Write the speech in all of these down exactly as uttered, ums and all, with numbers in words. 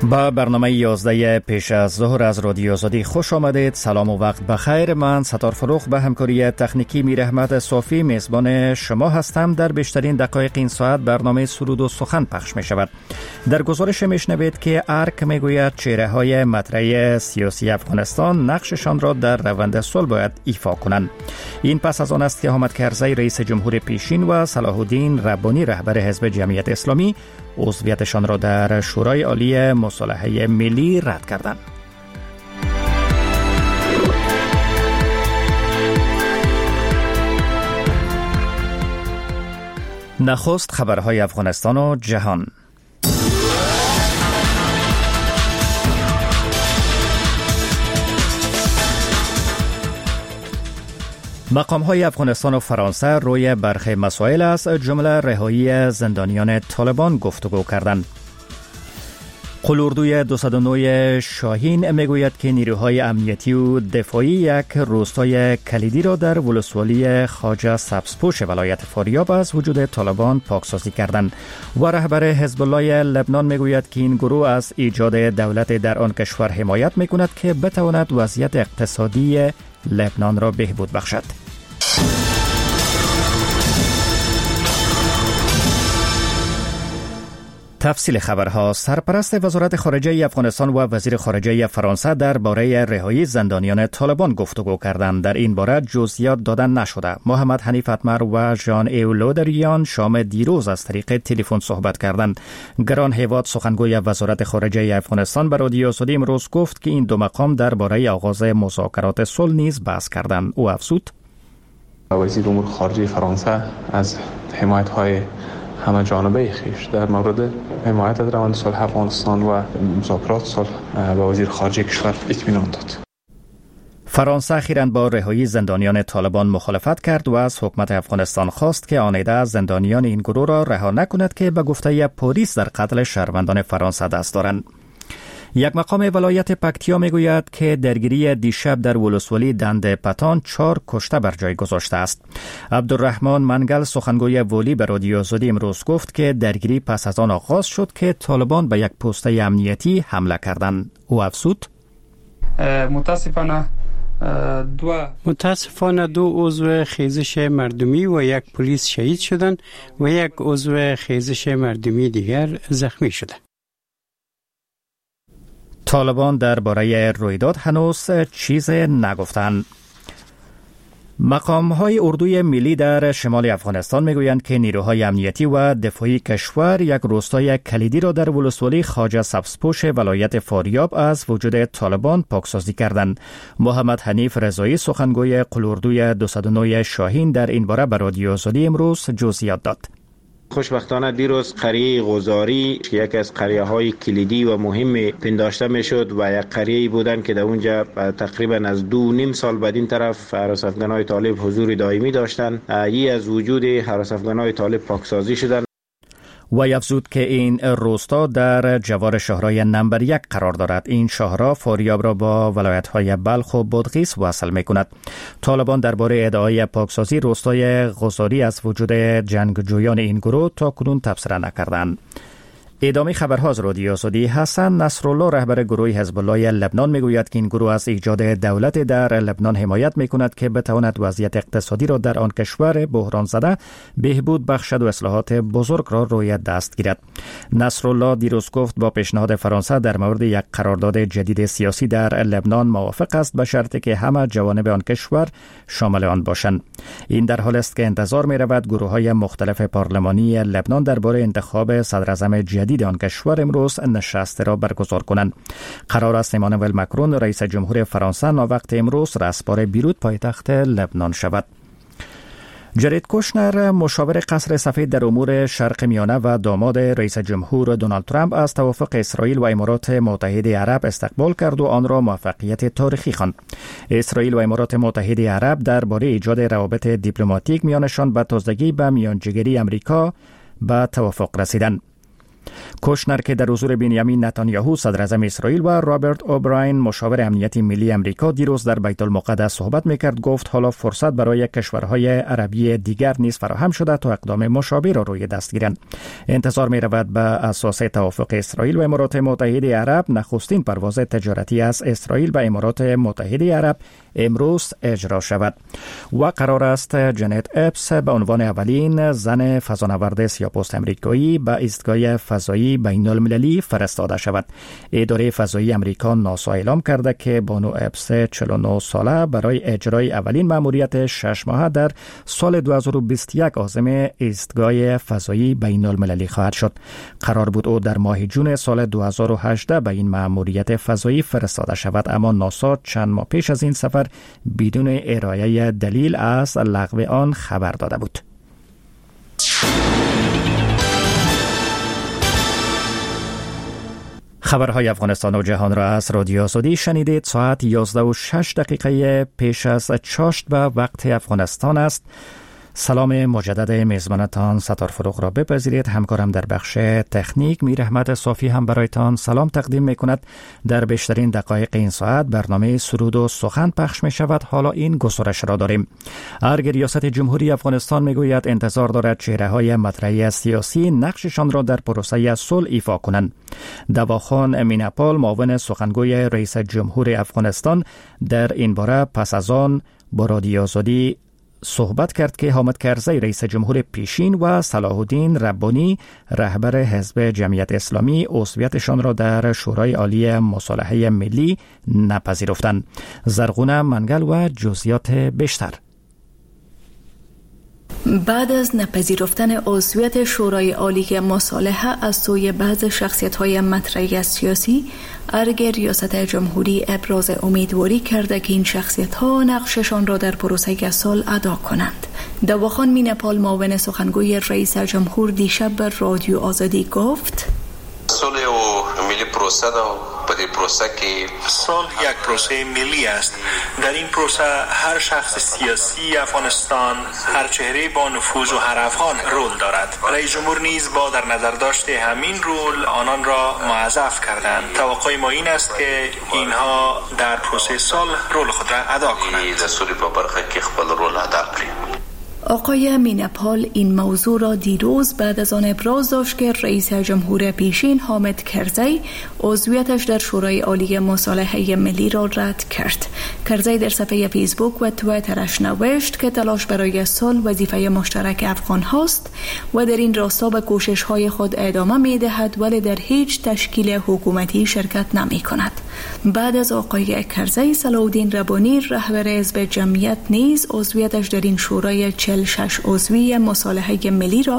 با برنامه یازده پیش از ظهر از رادیو آزادی خوش آمدید. سلام و وقت بخیر. من ستار فروخ به همکاری تکنیکی میر احمد صافی میزبان شما هستم. در بیشترین دقایق این ساعت برنامه سرود و سخن پخش می شود. در گزارش میشنوید که ارک میگوید چهره های مطرح سیاسی افغانستان نقششان را در روند صلح باید ایفا کنند. این پس از آن است که حامد کرزی رئیس جمهور پیشین و صلاح الدین ربانی رهبر حزب جمعیت اسلامی عضویتشان را در شورای عالی مصالحه ملی رد کردند. نخست خبرهای افغانستان و جهان. مقام‌های افغانستان و فرانسه روی برخی مسائل از جمله رهایی زندانیان طالبان گفتگو کردند. قلوردوی دویست و نه شاهین میگوید که نیروهای امنیتی و دفاعی یک روستای کلیدی را در ولسوالی خواجه سبزپوش ولایت فاریاب از وجود طالبان پاکسازی کردند و رهبر حزب الله لبنان میگوید که این گروه از ایجاد دولت در آن کشور حمایت میکند که بتواند وضعیت اقتصادی لبنان را بهبود بخشد. تفصیل خبرها. سرپرست وزارت خارجه افغانستان و وزیر خارجه فرانسه درباره رهایی زندانیان طالبان گفتگو کردند. در این باره جزئیات دادن نشده. محمد حنیف اتمر و ژان ایو لودریان شام دیروز از طریق تلفن صحبت کردند. گران هیواد سخنگوی وزارت خارجه افغانستان به رادیو آزادی امروز گفت که این دو مقام درباره آغاز مذاکرات صلح نیز بحث کردند. او افزود: وزیر امور خارجه فرانسه از حمایت‌های همه جانبه خیش در مورد حمایت از روند صلح افغانستان و مذاکرات صلح به وزیر خارجه کشور اطمینان داد. فرانسه اخیراً با رهایی زندانیان طالبان مخالفت کرد و از حکومت افغانستان خواست که آنیده زندانیان این گروه را رها نکند که به گفته پلیس در قتل شهروندان فرانسه دست دارند. یک مقام ولایت پکتیا میگوید که درگیری دیشب در ولسوالی دند پتان چهار کشته بر جای گذاشته است. عبدالرحمن منگل سخنگوی ولی به رادیو آزادی امروز گفت که درگیری پس از آن آغاز شد که طالبان به یک پست امنیتی حمله کردند. او افزود: متاسفانه دو متاسفانه دو عضو خیزش مردمی و یک پلیس شهید شدند و یک عضو خیزش مردمی دیگر زخمی شده. طالبان درباره رویداد هنوز چیز نگفتند. مقام‌های اردوی ملی در شمال افغانستان میگویند که نیروهای امنیتی و دفاعی کشور یک روستای کلیدی را در ولسوالی خواجه سبزپوش ولایت فاریاب از وجود طالبان پاکسازی کردند. محمد حنیف رضایی سخنگوی قلوردوی دویست و نه شاهین در این باره به رادیو آزادی امروز جزئیات داد. خوشبختانه دیروز قریه غزاری که یکی از قریه های کلیدی و مهم پنداشته می شد و یک قریه بودن که در اونجا تقریبا از دو نیم سال بعد این طرف حراس افغان های طالب حضور دائمی داشتن. ای از وجود حراس افغان های طالب پاکسازی شدن. و افزود که این روستا در جوار شهرهای نمبر یک قرار دارد. این شهرها فاریاب را با ولایت‌های بلخ و بادغیس وصل می‌کند. طالبان درباره ادعای پاکسازی روستای غزاری از وجود جنگجویان این گروه تا کنون تبصره نکردند. ادامه خبرها از رادیو آزادی. حسن نصرالله رهبر گروه حزب الله لبنان میگوید که این گروه از ایجاد دولت در لبنان حمایت میکند که بتواند وضعیت اقتصادی را در آن کشور بحران زده بهبود بخشد و اصلاحات بزرگ را روی دست گیرد. نصرالله دیروز گفت با پیشنهاد فرانسه در مورد یک قرارداد جدید سیاسی در لبنان موافق است به شرطی که همه جوانب آن کشور شامل آن باشند. این در حالی است که انتظار می‌رود گروه‌های مختلف پارلمانی لبنان درباره انتخاب صدراعظم جدید آن کشور امروز نشست را برگزار کنند. قرار است امانوئل مکرون رئیس جمهور فرانسه وقت امروز رسپار بیروت پایتخت لبنان شود. جرید کوشنر مشاور قصر سفید در امور شرق میانه و داماد رئیس جمهور دونالد ترامپ از توافق اسرائیل و امارات متحده عرب استقبال کرد و آن را موفقیت تاریخی خواند. اسرائیل و امارات متحده عرب درباره ایجاد روابط دیپلماتیک میانشان به تازگی به میانجیگری امریکا به توافق رسیدند. کوشنر که در حضور بنیامین نتانیاهو صدر اعظم اسرائیل و رابرت اوبراین مشاور امنیتی ملی امریکا دیروز در بیت المقدس صحبت میکرد، گفت حالا فرصت برای کشورهای عربی دیگر نیز فراهم شده تا اقدام مشابه را روی دست گیرند. انتظار می رود به اساس توافق اسرائیل و امارات متحده عرب نخستین پرواز تجارتی از اسرائیل به امارات متحده عرب امروز اجرا شود و قرار است جنت اپس به عنوان اولین زن فضانورد سیاه‌پوست امریکایی به ایستگاه فضایی بین المللی فرستاده شود. اداره فضایی امریکا ناسا اعلام کرده که بانو اپس چهل و نه ساله برای اجرای اولین مأموریت شش ماهه در سال دو هزار و بیست و یک عازم ایستگاه فضایی بین المللی خواهد شد. قرار بود او در ماه جون سال دو هزار و هجده به این مأموریت فضایی فرستاده شود، اما ناسا چند ماه پیش از این سفر بدون ارائه دلیل از لغو آن خبر داده بود. خبرهای افغانستان و جهان را از رادیو آزادی شنیدید. ساعت یازده و شش دقیقه پیش از چاشت به وقت افغانستان است. سلام مجدد میزبانتان ستار فروغ را بپذیرید. همکارم در بخش تکنیک میر احمد صافی هم برایتان سلام تقدیم می کند. در بیشترین دقایق این ساعت برنامه سرود و سخن پخش می شود. حالا این گزارش را داریم. ارگ ریاست جمهوری افغانستان می گوید انتظار دارد چهره های مطرحی سیاسی نقششان را در پروسه صلح ایفا کنند. دواخان میناپال معاون سخنگوی رئیس جمهور افغانستان در این باره پس از آن با رادیو آزادی صحبت کرد که حامد کرزی رئیس جمهور پیشین و صلاح الدین ربانی رهبر حزب جمعیت اسلامی عضویتشان را در شورای عالی مصالحه ملی نپذیرفتند. زرغونه منگل و جزئیات بیشتر. بعد از نپذیرفتن عضویت شورای عالی مصالحه از سوی بعض شخصیت‌های مطرحی سیاسی، ارگ ریاست جمهوری ابراز امیدواری کرده که این شخصیت‌ها نقششان را در پروسه صلح ادا کنند. دواخان میناپال معاون سخنگوی رئیس جمهور دیشب بر رادیو آزادی گفت: صلح و ملی پروسه دا په دې پروسه کې صلح یک پروسه ملی است. در این پروسه هر شخص سیاسی افغانستان، هر چهره با نفوذ و هر افغان رول دارد. رئیس جمهور نیز با در نظر داشت همین رول آنان را موظف کردند. توقع ما این است که اینها در پروسه صلح رول خود را ادا کنند. د صلح په برخه کې خپل رول ادا کړي. آقای میناپال این موضوع را دیروز بعد از آن ابراز داشت که رئیس جمهور پیشین حامد کرزی عضویتش در شورای عالی مصالحه ملی را رد کرد. کرزی در صفحه فیسبوک و توییترش نوشت که تلاش برای صلح وظیفه مشترک افغان هاست و در این راستا به کوشش های خود ادامه می دهد، ولی در هیچ تشکیل حکومتی شرکت نمی کند. بعد از آقای کرزی، صلاح الدین ربانی رهبر حزب جمعیت نیز عضویتش در این شورای چهل و شش عضوی مصالحه ملی را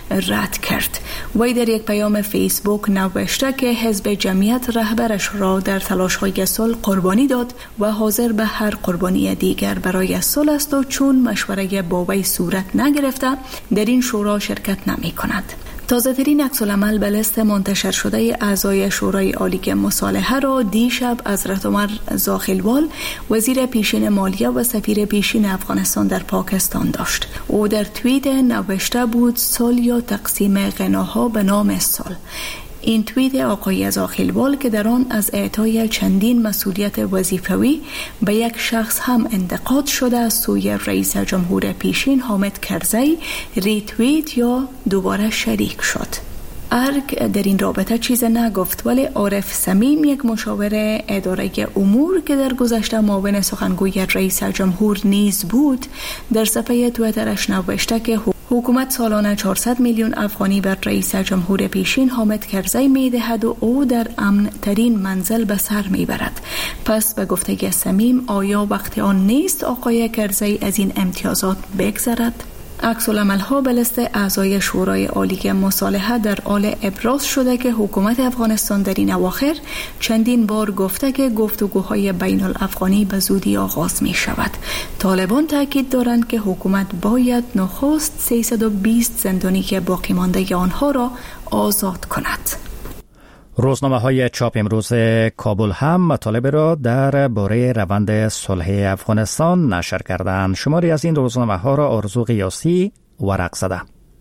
رد کرد. وی در یک پیام فیسبوک نوشته که حزب جمعیت رهبرش را در تلاش‌های صلح قربانی داد و حاضر به هر قربانی دیگر برای صلح است و چون مشوره با وی صورت نگرفته در این شورا شرکت نمی کند. تازه ترین عکس العمل به لیست منتشر شده اعضای شورای عالی مصالحه را دیشب حضرت عمر زاخیلوال وزیر پیشین مالیه و سفیر پیشین افغانستان در پاکستان داشت. او در توییت نوشته بود صلح یا تقسیم غناها به نام صلح. این توییت آقای زاخیلوال که در آن از اعطای چندین مسئولیت وظیفوی به یک شخص هم انتقاد شده از سوی رئیس جمهور پیشین حامد کرزی ریتویت یا دوباره شریک شد. ارگ در این رابطه چیز نگفت، ولی عارف صمیم یک مشاور اداره امور که در گذشته معاون سخنگوی رئیس جمهور نیز بود در صفحه توییترش نوشته که حکومت سالانه چهارصد میلیون افغانی بر رئیس جمهور پیشین حامد کرزی می‌دهد و او در امن ترین منزل به سر می‌برد. پس به گفته صمیم آیا وقت آن نیست آقای کرزی از این امتیازات بگذرد؟ عکس العمل‌ها به لیست اعضای شورای عالی مصالحه در حال ابراز شده که حکومت افغانستان در این اواخر چندین بار گفته که گفتگوهای بین الافغانی به زودی آغاز می شود. طالبان تاکید دارند که حکومت باید نخست سیصد و بیست زندانی که باقی مانده آنها را آزاد کند. روزنامه های چاپ امروز کابل هم مطالب را در باره روند صلح افغانستان نشر کردند. شماری از این روزنامه ها را آرزو قیاسی ورق زده.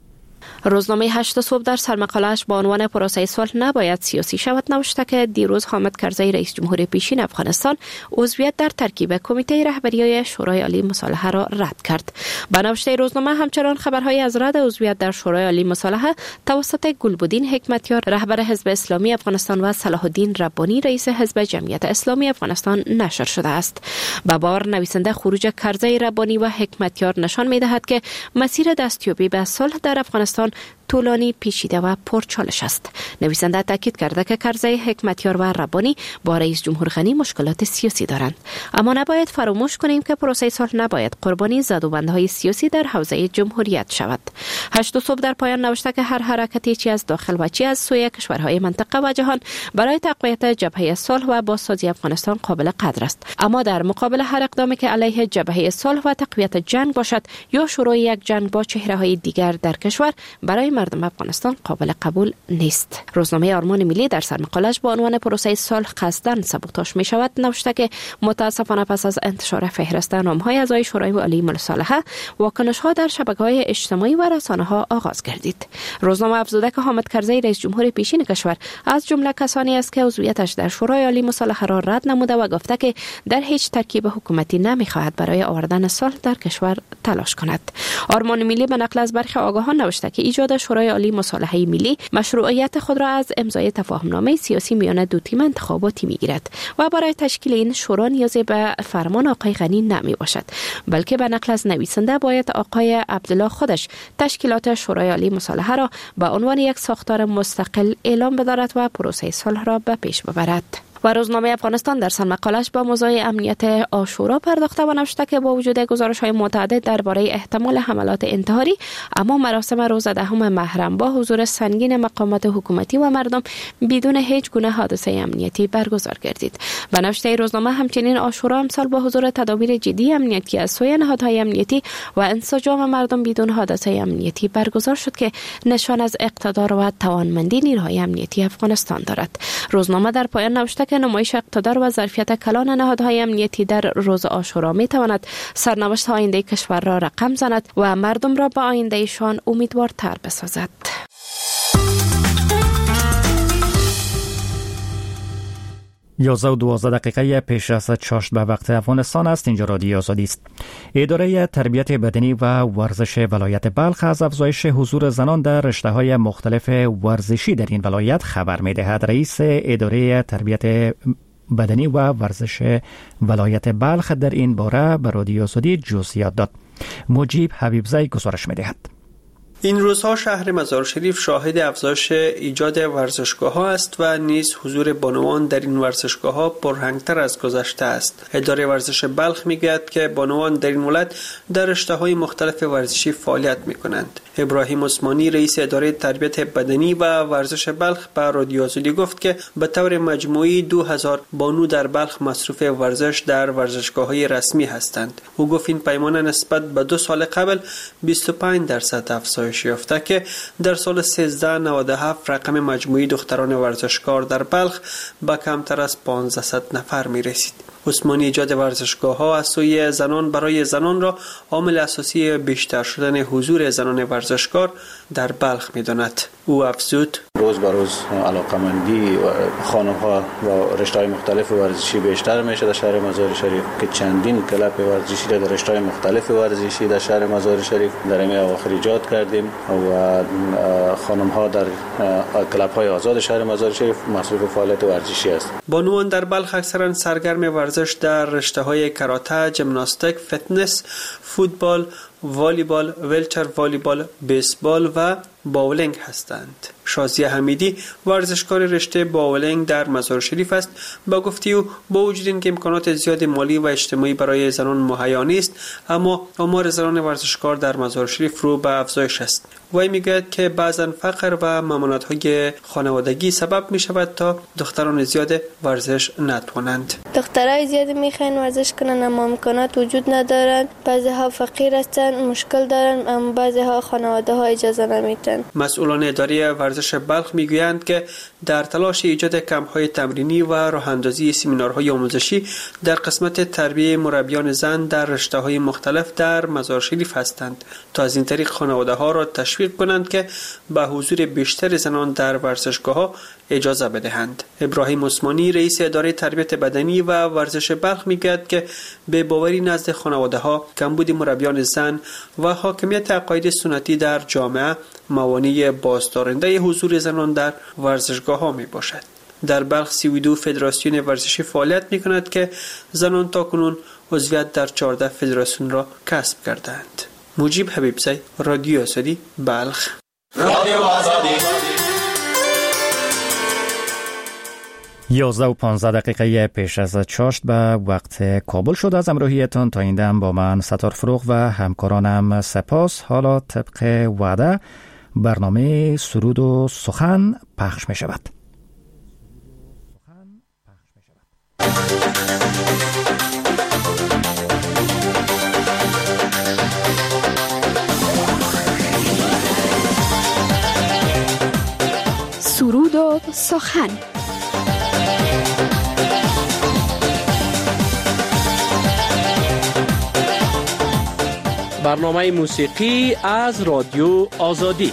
روزنامه هشت صبح در سرمقاله‌اش با عنوان پروسه صلح نباید سیاسی شود نوشته که دیروز حامد کرزی رئیس جمهور پیشین افغانستان عضویت در ترکیب کمیته رهبری شورای عالی مصالحه را رد کرد. به نوشته روزنامه همچنان خبرهای از رد عضویت در شورای عالی مصالحه توسط گلبدین حکمتیار رهبر حزب اسلامی افغانستان و صلاح الدین ربانی رئیس حزب جمعیت اسلامی افغانستان نشر شده است. با باور نویسنده خروج کرزی، ربانی و حکمتیار نشان می‌دهد که مسیر دستیابی به صلح در افغانستان طولانی، پیچیده و پرچالش است. نویسنده تاکید کرده که کرزی، حکمتیار و ربانی با رئیس جمهور غنی مشکلات سیاسی دارند، اما نباید فراموش کنیم که پروسه صلح نباید قربانی زدوبندهای سیاسی در حوزه جمهوریت شود. هشت صبح در پایان نوشته که هر حرکتی چی از داخل و چی از سوی کشورهای منطقه و جهان برای تقویت جبهه صلح و بازسازی افغانستان قابل قدر است، اما در مقابل هر اقدامی که علیه جبهه صلح و تقویت جنگ باشد یا شروع یک جنگ با چهره‌های دیگر در کشور برای مردم افغانستان قابل قبول نیست. روزنامه آرمان ملی در سرمقاله‌اش با عنوان پروسه صلح قصداً سابوتاژ می شود نوشته که متاسفانه پس از انتشار فهرست نام‌های اعضای شورای عالی مصالحه، واکنش‌ها در شبکه‌های اجتماعی و رسانه‌ها آغاز گردید. روزنامه افزوده که حامد کرزی رئیس جمهور پیشین کشور از جمله کسانی است که عضویتش در شورای عالی مصالحه را رد نموده و گفته که در هیچ ترکیب حکومتی نمی‌خواهد برای آوردن صلح در کشور تلاش کند. آرمان ملی به نقل از برخی آگاهان نوشته که ایجاد شورای عالی مصالحه ملی مشروعیت خود را از امضای تفاهمنامه سیاسی میان دو تیم انتخاباتی میگیرد و برای تشکیل این شورا نیازی به فرمان آقای غنی نمی باشد، بلکه به نقل از نویسنده باید آقای عبدالله خودش تشکیلات شورای عالی مصالحه را به عنوان یک ساختار مستقل اعلام بدارد و پروسه صلح را به پیش ببرد. و روزنامه افغانستان در سرمقاله‌اش با موضوع امنیت عاشورا پرداخته و نوشته که با وجود گزارش‌های متعدد درباره احتمال حملات انتحاری، اما مراسم روز دهم محرم با حضور سنگین مقامات حکومتی و مردم بدون هیچ گونه حادثه امنیتی برگزار گردید. به نوشته روزنامه همچنین عاشورا امسال با حضور تدابیر جدی امنیتی از سوی نهادهای امنیتی و انسجام مردم بدون حادثه امنیتی برگزار شد که نشان از اقتدار و توانمندی نیروهای امنیتی افغانستان دارد. روزنامه در پایان نوشته که نمایش اقتدار و ظرفیت کلان نهادهای امنیتی در روز عاشورا می تواند سرنوشت آینده کشور را رقم زند و مردم را به آیندهشان امیدوارتر بسازد. یازده و دوازده دقیقه پیش از چاشت به وقت افغانستان است. اینجا رادیو آزادی است. اداره تربیت بدنی و ورزش ولایت بلخ از افزایش حضور زنان در رشته‌های مختلف ورزشی در این ولایت خبر می‌دهد. رئیس اداره تربیت بدنی و ورزش ولایت بلخ در این باره به رادیو آزادی جزئیات داد. مجیب حبیبزی گزارش می‌دهد. این روزها شهر مزار شریف شاهد افزایش ایجاد ورزشگاه‌ها است و نیز حضور بانوان در این ورزشگاه‌ها پررنگ‌تر از گذشته است. اداره ورزش بلخ می‌گوید که بانوان در این ولایت در رشته‌های مختلف ورزشی فعالیت می‌کنند. ابراهیم عثمانی رئیس اداره تربیت بدنی و ورزش بلخ به رادیو آزادی گفت که به طور مجموعی دو هزار بانو در بلخ مصروف ورزش در ورزشگاه‌های رسمی هستند. او گفت این پیمانه نسبت به دو سال قبل بیست و پنج درصد افزایش یافته که در سال سیزده نود و هفت رقم مجموعی دختران ورزشکار در بلخ به کمتر از پانزده نفر می رسید. عثمانی ایجاد ورزشگاه‌ها از سوی زنان برای زنان را عامل اساسی بیشتر شدن حضور زنان ورزشکار در بلخ می‌داند. او افزود: روز به روز علاقمندی خانم‌ها و رشته‌های مختلف ورزشی بیشتر میشه در شهر مزار شریف که چندین کلب ورزشی در رشته‌های مختلف ورزشی در شهر مزار شریف در این اواخر ایجاد کردیم و خانم‌ها در کلب‌های آزاد شهر مزار شریف مصروف فعالیت ورزشی است. بانوان در بلخ اکثرا سرگرم ورزش در رشته‌های کاراته، ژیمناستیک، فتنس، فوتبال، والیبال، ویلچر والیبال، بیسبال و باولینگ هستند. شازیه حمیدی ورزشکار رشته باولینگ در مزار شریف است. با گفته او با وجود اینکه امکانات زیاد مالی و اجتماعی برای زنان مهیا نیست، اما آمار زنان ورزشکار در مزار شریف رو به افزایش است. وی میگوید که بعضا فقر و ممانعت‌های خانوادگی سبب می شود تا دختران زیاد ورزش نتوانند. دخترای زیاد میخواین ورزش کنن اما امکانات وجود ندارند. بعضی ها فقیر هستند، مشکل دارند، اما بعضی ها خانواده ها اجازه نمیدن. کردن. مسئولان اداره ورزش بلخ میگویند که در تلاش ایجاد کمپ‌های تمرینی و راه‌اندازی سمینارهای آموزشی در قسمت تربیت مربیان زن در رشته‌های مختلف در مزار شریف هستند تا از این طریق خانواده‌ها را تشویق کنند که به حضور بیشتر زنان در ورزشگاه‌ها اجازه بدهند. ابراهیم عثمانی رئیس اداره تربیت بدنی و ورزش بلخ میگوید که به باوری نزد خانواده‌ها کمبود مربیان زن و حاکمیت عقاید سنتی در جامعه موانع بازدارنده حضور زنان در ورزشگاه‌ها میباشد. در بلخ سی و دو فدراسیون ورزشی فعالیت میکند که زنان تاکنون عضویت در چهارده فدراسیون را کسب کردند. مجیب حبیبزی، رادیو آزادی، بلخ. رادیو آزادی. یازده و پانزده دقیقه پیش از چاشت به وقت کابل شد. از امروهیتان تا این دم با من ستار فروغ و همکارانم سپاس. حالا طبق وعده برنامه سرود و سخن پخش می شود. سرود و سخن. برنامه موسیقی از رادیو آزادی.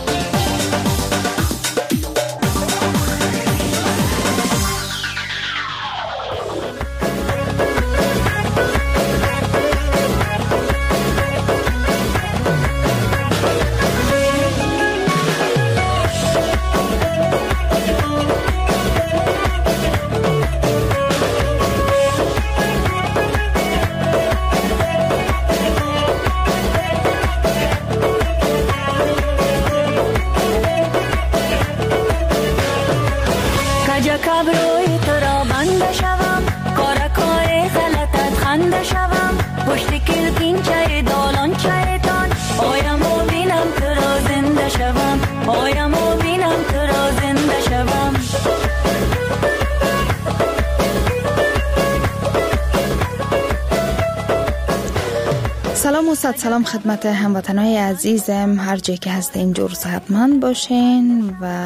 سلام و صد سلام خدمت هموطنای عزیزم، هر جایی که هستین جور صحتمند باشین و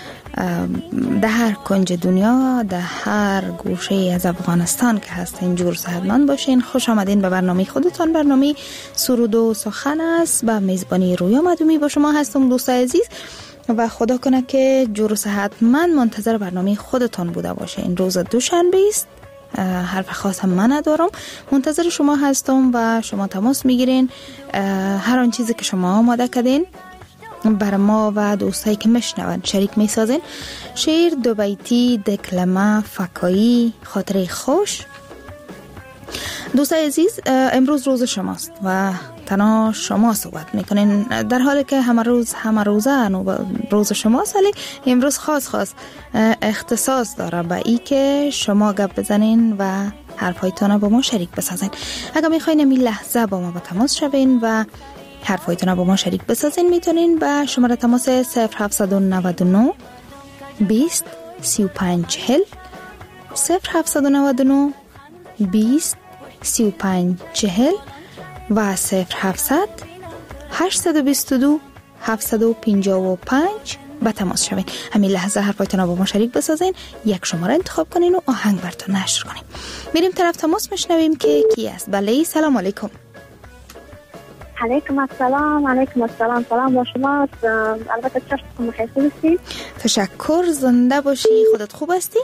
در هر کنج دنیا، در هر گوشه از افغانستان که هستین جور صحتمند باشین. خوش آمدین به برنامه خودتان. برنامه سرود و سخن است. به میزبانی رویا مدومی با شما هستم دوست عزیز و خدا کنه که جور صحتمند منتظر برنامه خودتان بوده باشین. روز دوشنبه است. حرف خاص هم من ندارم، منتظر شما هستم و شما تماس میگیرین. هر آن چیزی که شما آماده کردین بر ما و دوستایی که میشنون شریک میسازین. شعر، دو بیتی، دکلمه، فکایی، خاطره خوش. دوستای عزیز، امروز روز شماست و تنها شما صحبت میکنین، در حالی که همه روز همه روزه روز شماست، ولی امروز خاص خاص اختصاص داره به ای که شما گپ بزنین و حرفایتان با ما شریک بسازین. اگر میخواین این لحظه با ما با تماس شوین و حرفایتان با ما شریک بسازین، میتونین به شماره تماس صفر هفتصد و نود و نه بیست سی و پنج چهل صفر هفتصد و نود و نه بیست سی و پنج چهل و صفر هفتصد هشتصد و بیست و دو هفتصد و پنجاه و پنج به تماس شوین. همین لحظه حرفایتان با ما شریک بسازین، یک شماره انتخاب کنین و آهنگ براتون نشر کنیم. میریم طرف تماس میشنویم که کی است. بله، سلام علیکم. علیکم السلام. علیکم السلام. سلام با شما. البته چشم بخیر هستی؟ تشکر. زنده باشی. خودت خوب هستی؟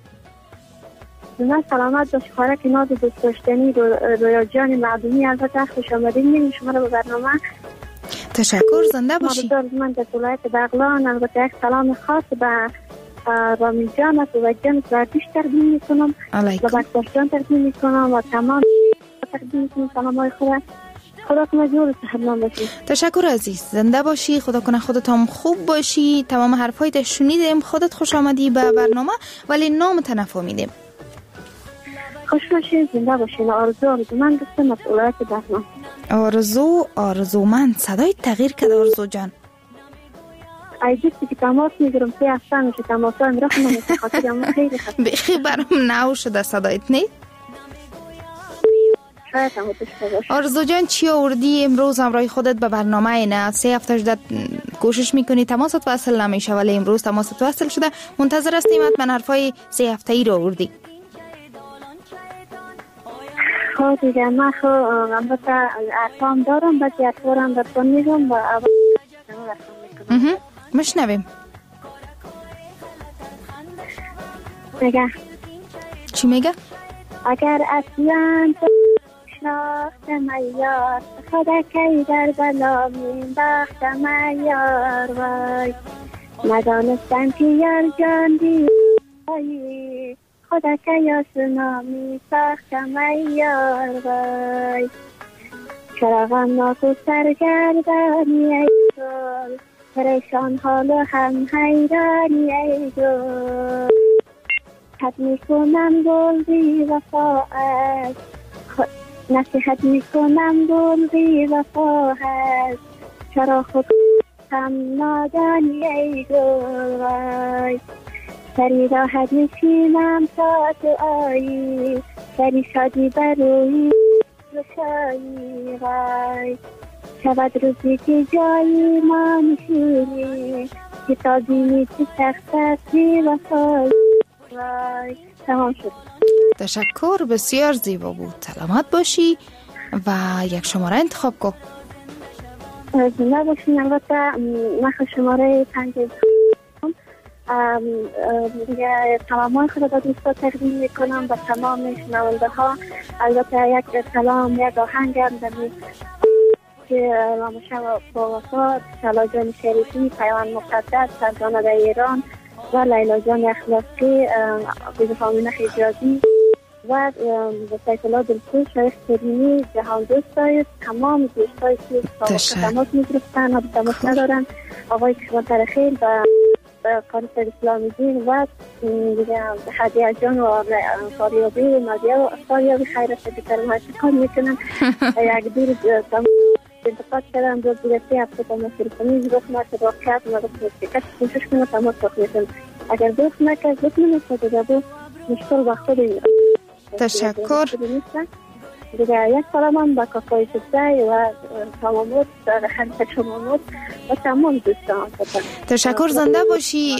من سلامت باشی. خواهر که ناز دوست داشتنی رویا جان معدومی، البته خوش آمدین میگیم شما رو به برنامه. تشکر. زنده باشی. من در ولایت بغلان البته یک سلام خاص به رامی جان و جان زردیش تقدیم میکنم و بکتاش جان تقدیم میکنم و تمام تقدیم میکنم سلام های خدا. خدا کنه جور صحتمند باشی. تشکر عزیز. زنده باشی. خدا کنه خودت هم خوب باشی. تمام حرفایت شنیدیم. خودت خوش آمدی به برنامه، ولی نامت نفهمیدیم. خوش باشین. زنده باشین. آرزو آرزومند هستم مسئولیت برنامه. آرزو آرزومند. صدای تغییر کرد آرزو جان. ایجوستی که تماس میگیرم سه هفته میشه تماس ها میرخم من خاطر هم خیلی خسته بخی برام نو شده صدایت. نید شاید هم داشته باشه. آرزو جان چی آوردی امروز همراه خودت به برنامه اینه؟ سه هفته شده کوشش میکنی تماست وصل نمیشه ولی امروز تماست وصل شده. منتظر هستیم حتما حرفای سه هفته ای رو آوردی. خب دیگه من خب البته ارقام دارم بعد ارقام براتون میگم و اول میکنم. مشنویم. میگه چی میگه؟ اگر اصلاً شناختم یار خدا کی در بلا می بختم یار وای ندانستم که یار جان دیایی خدا کی آسنا می بختم یار وای چرا غم ناکو سرگردانی ای گل پریشان حال و هم حیرانی ای گل نصیحت میکنم گل بی وفا است نصیحت میکنم گل بی وفا است چرا خود هم نادانی ای گل وای سری راحت میشینم تا تو آیی سری شادی بروی روشایی وای شود روزی که جایی ما میشینی که تا بینی که سخت است بی وفایی وای تمام شد. تشکر، بسیار زیبا بود. سلامت باشی و یک شماره انتخاب کن. زنده باشین. البته من شماره پنج دیگه تمام خود با دوستا تقدیم میکنم و تمام شنونده ها. البته یک سلام یک آهنگم دمی که رامشا با وفات سلا جان شریفی پیوان مقدس سرزانه در ایران و لیلا جان اخلاقی بیز فامینه حجازی و سیف الله دلکوش شایخ کرینی جهان دوست دارید. تمام دوستایی که تماس میگرفتن و تماس ندارن آقای کشمانتر خیل و قانصر اسلامی دین و حدیه جان و فاریابی و نادیه و فاریابی خیرست بیتر ما اتکان میکنن یک دور انتقاد کردن دو دیگه هفته تماس کنید روخ نکرد واقعیت مگه کسی کوشش کنه تماس کنید اگر دوست نکرد دوست نمیشه دیگه دو مشکل با خود این تشکر دیگه یک سلام هم با کاکای سبزی و تمامات در خلق شمامات و تمام دوستان. تشکر، زنده باشی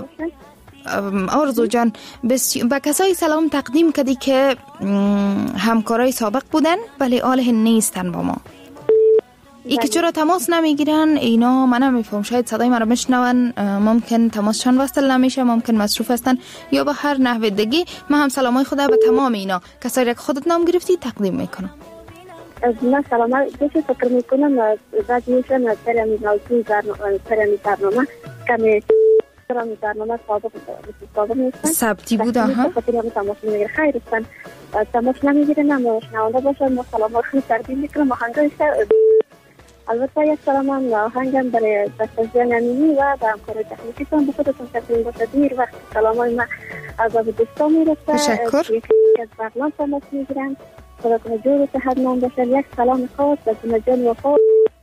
آرزو جان. به کسایی سلام تقدیم کردی که همکارای سابق بودن ولی آله نیستن با ما. ای که چرا تماس نمیگیرن اینا من نمیفهم. شاید صدای من رو بشنون، ممکن تماسشان وصل نمیشه، ممکن مصروف هستن یا به هر نحو دیگه. من هم سلامای خدا به تمام اینا کسایی که خودت نام گرفتی تقدیم میکنم. از من سلام دوست فکر میکنم بعد میشن از پرمی موضوع برنامه پرمی برنامه کمی پرمی برنامه سابق سابق نیستن ثبتی بود. ها خاطر هم تماس میگیره خیر هستن تماس نمیگیرن ما شنونده باشن ما سلام خیلی تقدیم میکنم. آهنگای البته یک سلام هم آهنگم برای دستجان امینی و به همکار تکنیکی تان به خودتون تقدیم باشه. دیر وقت سلام های من از آب دوستا میرسه. تشکر. یک از بغلان تماس میگیرن خودتون جور و صحت نام باشه. یک سلام خاص به جان وفا.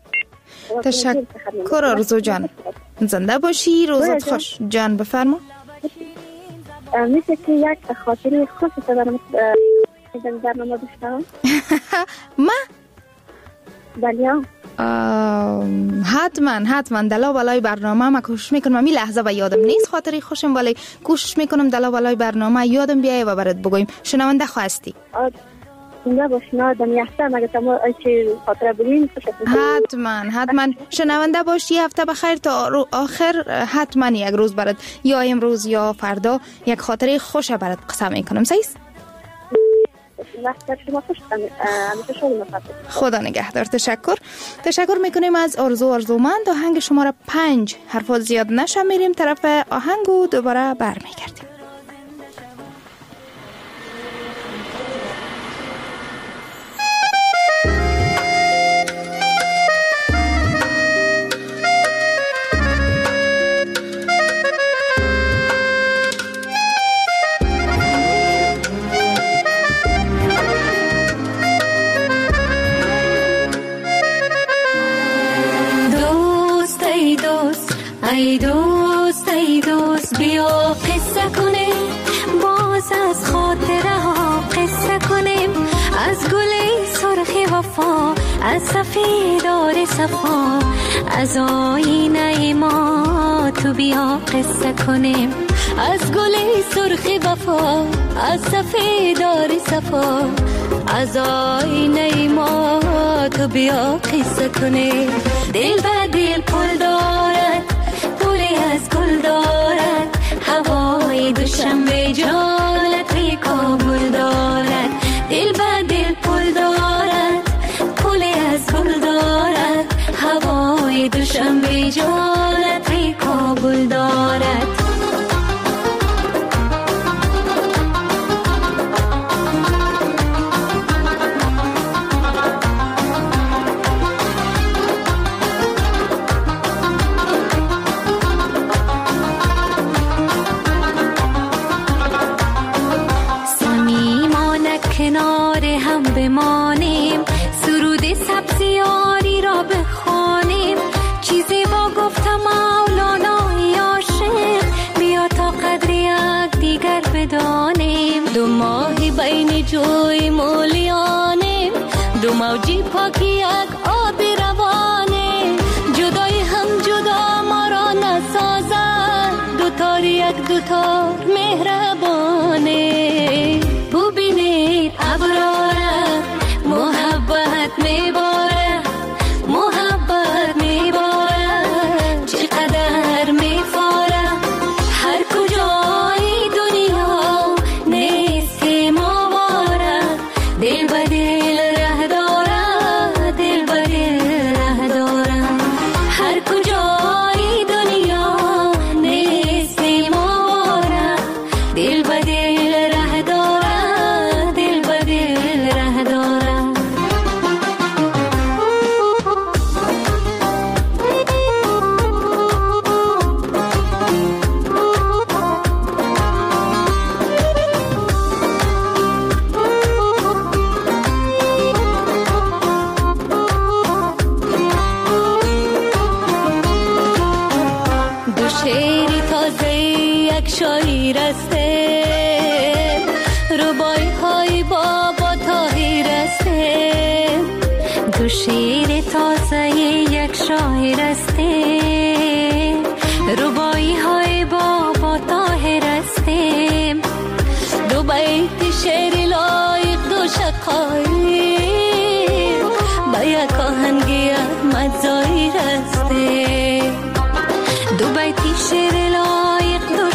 تشکر آرزو جان، زنده باشی، روزت خوش. جان بفرما. میشه که یک خاطری خوش دارم در برنامه بشنوم؟ ما؟ بله حتما حتما دلا بالای برنامه ما کوشش میکنم. می لحظه و یادم نیست خاطری خوشم ولی کوشش میکنم دلا بالای برنامه یادم بیایه و برات بگویم. شنونده خواستی؟ زنده باشین آدم یحته مگه تمام چی خاطره بگیم. حتما حتما شنونده باش. یه هفته بخیر تا آخر. حتما یک روز برات یا امروز یا فردا یک خاطره خوش برات قسم میکنم. سیس خدا نگهدار. تشکر تشکر میکنیم از آرزو آرزومند. آهنگ شماره پنج حرفات زیاد نشه میریم طرف آهنگ و دوباره برمیگردیم. ای دوست ای دوست بیا قصه کنیم باز از خاطره ها قصه کنیم از گل وفا از سفیدار صفا از آینه ما تو بیا قصه کنیم از گل سرخ وفا از سفیدار صفا از آینه ما تو بیا قصه کنیم دل به دل پل دارد پولی از گل دارد هوای دوشنبه جالت کابل دارد دل به دل پل دارد پولی از گل دارد هوای دوشنبه جالت کابل دارد کنار هم بمانیم سرود سبزیاری را بخوانیم چیزی با گفتم مولانای عاشق بیا تا قدر یک دیگر بدانیم دو ماهی بین جوی مولیانیم دو موجی پاکی یک آب روانیم جدای هم جدا ما را نسازد دو تار یک دو تار مهربانیم ببینید ابراره محبت میباره محبت میباره چقدر میفاره هر کجای دنیا نیست ماواره دل به دل ره داره دل به دل ره داره هر کجای دنیا نیست ماواره دل به دل ره داره شاعر استه ربای های بابا طاهر استه دو شعر تازه یک شاعر استه ربای های بابا طاهر استه دو بیت شعر لایق دو شقایق با یک آهنگی احمد ظاهر استه دو بیت شعر لایق دو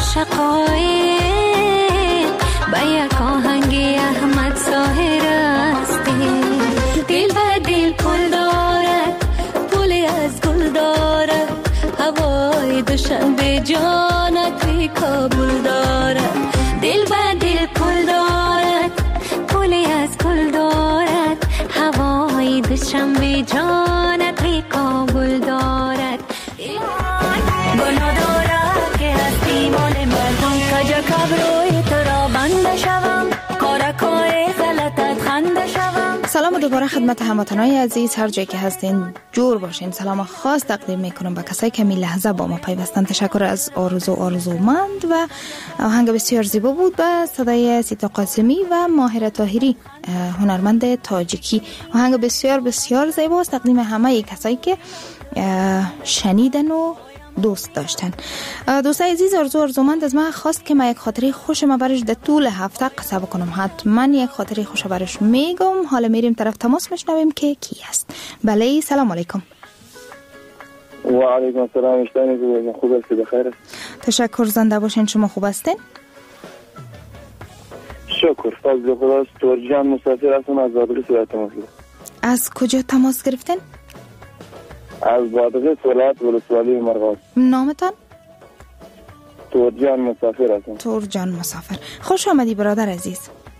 شقایق با یک آهنگی احمد ظاهر استه دل به دل پل دارد پولی از گل دارد هوای دوشنبه جانت کابل دارد دل به دل پل دارد پولی از گل دارد هوای دوشنبه جانت کابل دارد گناه دارد که هستی مال مردم کجا کبروی تو را بنده شوم کارکای غلطت خنده شوم. سلام دوباره خدمت هموطنای عزیز هر جایی که هستین جور باشین. سلام خاص تقدیم میکنم به کسایی که می لحظه با ما پیوستن. تشکر از آرزو آرزومند و آهنگ بسیار زیبا بود به صدای سیتا قاسمی و ماهر طاهری هنرمند تاجیکی. آهنگ بسیار بسیار زیبا است تقدیم همه کسایی که شنیدن و دوست داشتن. دوستای عزیز آرزو آرزومند از من خواست که من یک خاطره خوش ما برش در طول هفته قصه بکنم. حتما یک خاطره خوش برش میگم. حالا میریم طرف تماس میشنویم که کی است. بله سلام علیکم. و علیکم السلام. اشتانی خوب هستی؟ بخیر است. تشکر. زنده باشین. شما خوب هستین؟ شکر. فضل خداست. تورجان مسافر هستم از بادغیس ولایت تماس گرفتم. از کجا تماس گرفتین؟ از بادغیس ولایت ولسوالی مرغاب. نامتان؟ تورجان مسافر هستم. تورجان مسافر. خوش آمدی برادر عزیز.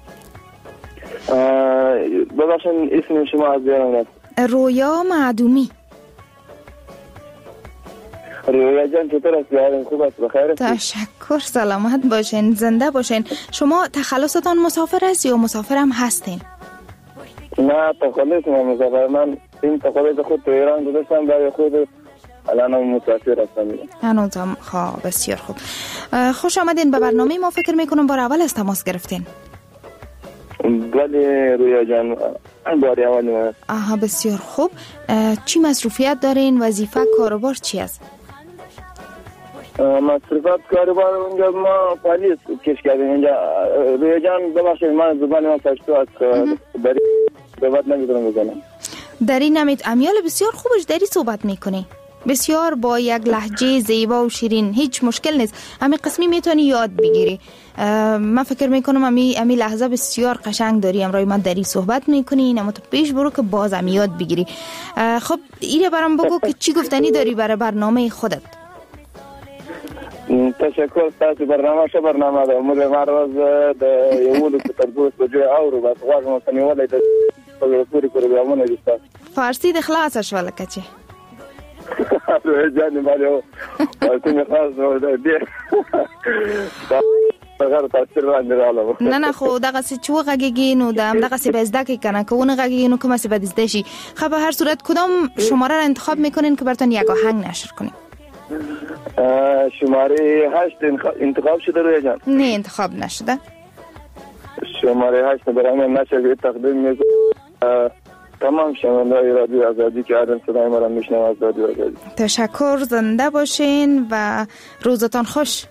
ببخشید اسم شما از بیارم رفت. رویا معدومی. رویا جان چطور است؟ بیارم خوب است؟ بخیر است؟ تشکر. سلامت باشین. زنده باشین. شما تخلصتان مسافر است یا مسافر هم هستین؟ نه تخلص من مسافر. من این تخلص خود تو ایران گذاشتم برای خود الان مسافر هستم. هنوزم خواه. بسیار خوب. خوش آمدین به برنامه ما. فکر میکنم بار اول از تماس گرفتین. ولی رویا جان باری اول. آها بسیار خوب. چی مصروفیت دارین؟ وظیفه کاروبار چی است؟ مصروفیت کاروبار اونجا ما پلیس کش کردیم اینجا. رویا جان ببخشید من زبان من پشتو است، دری صحبت نمیتونم بزنم. دری نمید امیال بسیار خوبش دری صحبت میکنی، بسیار با یک لهجه زیبا و شیرین، هیچ مشکل نیست. همین قسمی میتونی یاد بگیری. من فکر میکنم امی امی لحظه بسیار قشنگ داری، امروز من دری صحبت میکنی، اما تو پیش برو که باز هم یاد بگیری. خب ایره برام بگو که چی گفتنی داری برای برنامه خودت. تشکر. تاسو برنامه شه برنامه ده موږ ماروز د یولو تر دوه بجې اورو بس غواړم چې نیولې د پوری پروګرامونه دي. فارسی د خلاص شول کچې روی جان مالو تاسو خلاص نو دې هغه تاثیر باندې رااله. نه نه خو دغه څه چې وغږیږي نو د دغه څه بزده کې کنه کوونه غږیږي نو کومه څه بدیزده شي. خو به هر صورت کدام شماره را انتخاب میکنین که براتون یک آهنگ نشر کنیم؟ شماره هشت انتخاب شده روی جان؟ نه انتخاب نشده. شماره هشت برای من نشر تقدیم میکنم تمام شنونده‌های رادیو آزادی که هر صدای ما را میشنوند از رادیو آزادی. تشکر، زنده باشین و روزتان خوش.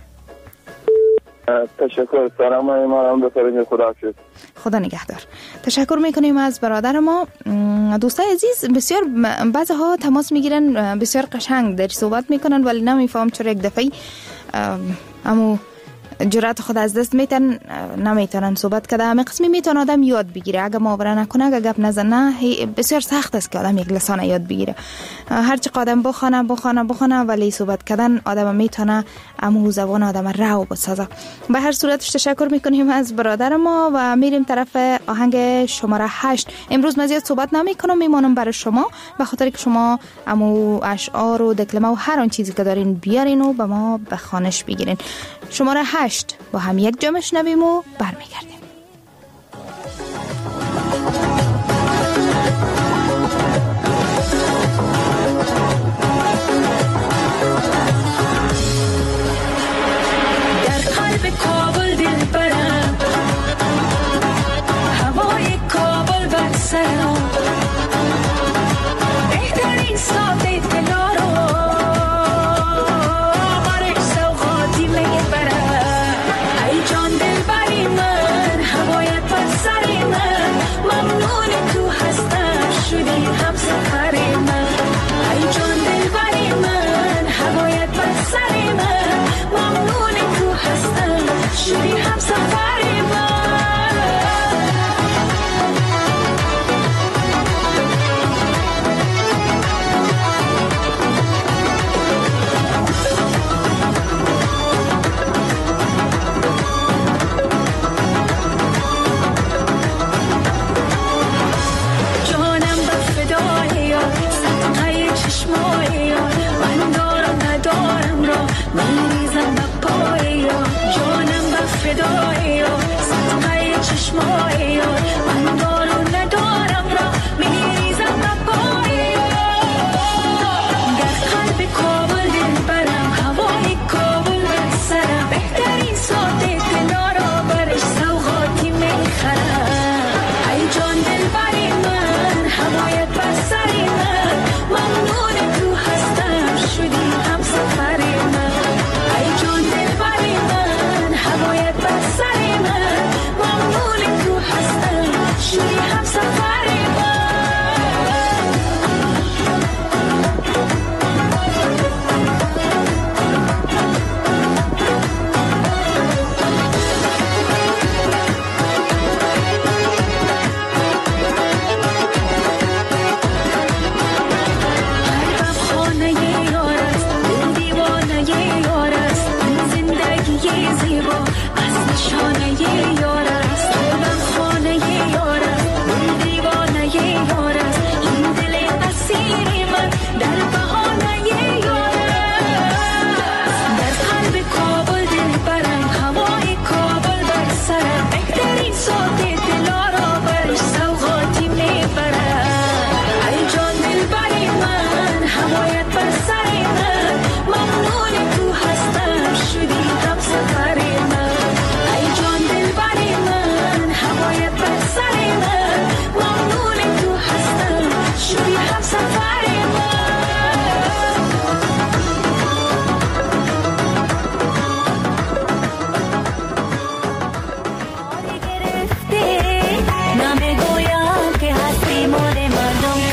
تشکر. سلام ما را هم بفرمایید. خداحافظ. خدا نگهدار. تشکر میکنیم از برادر ما. دوستای عزیز بسیار بعضی ها تماس میگیرن بسیار قشنگ در صحبت میکنن ولی نمیفهم چرا یک دفعه امو جرأت خود از دست میتن نمیتونن صحبت کنه. همه قسمی میتونه آدم یاد بگیره اگه ماوره نکنه، اگه گپ نزنه بسیار سخت است که آدم یک لسان یاد بگیره. هر چی آدم بخونه بخونه بخونه ولی صحبت کردن آدم میتونه امو زبان آدم راو بسازه. به هر صورتش تشکر میکنیم از برادر ما و میریم طرف آهنگ شماره هشت. امروز من زیاد صحبت نمیکنم، میمونم برای شما به خاطر که شما امو اشعار و دکلمه و هر آن چیزی که دارین بیارین و به ما به خوانش بگیرین. شماره هشت با هم یک جا میشنویم و برمیگردیم. در قلب کابل دل برم، هوای کابل بر سرم، بهترین ساده دلا رو برش سوغاتی میبرم. ای جان دل بری من